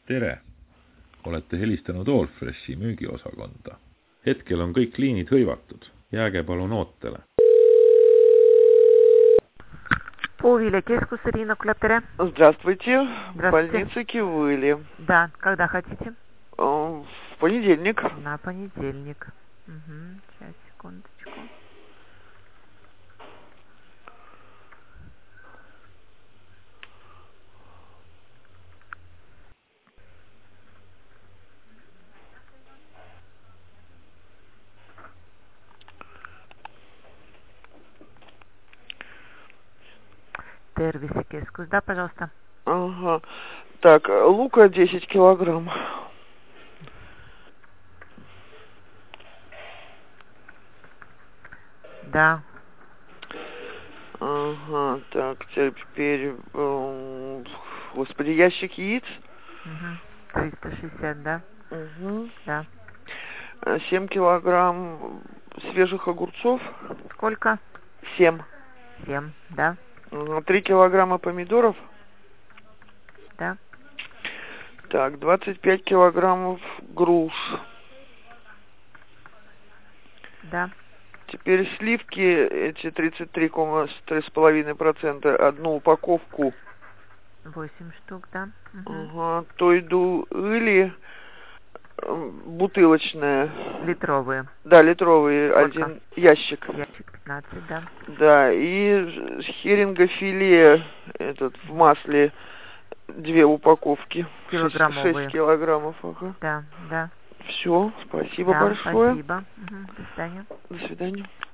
Tere! Olete helistanud Allfreshi müügiosakonda. Hetkel on kõik liinid hõivatud. Jääge palun ootele. Puuviljakeskus, Ирина Кулеп, Здравствуйте. Здравствуйте. Больница Кивыли. Да, когда хотите? В понедельник. На понедельник. Угу. Сейчас, секундочку. Тервиsekeskus, да, пожалуйста. Ага. Так, лука 10 килограмм. Да. Ага, так, теперь, господи, ящик яиц. Угу. 360, да? Угу. Да. 7 килограмм свежих огурцов. Сколько? 7. 7, да? 3 килограмма помидоров. Да. Так, 25 килограммов груш. Да. Теперь сливки, эти 33,3,5%, одну упаковку. 8 штук, да? Угу. Ага, тойду ыли, бутылочная. Литровые. Да, литровый. Сколько? Один ящик. Ящик 15, да. Да, и херинgoфиле этот в масле 2 упаковки. Килограммовые. 6 килограммов, ага. Да, да. Все, спасибо Да, большое. спасибо. Угу. До свидания. До свидания.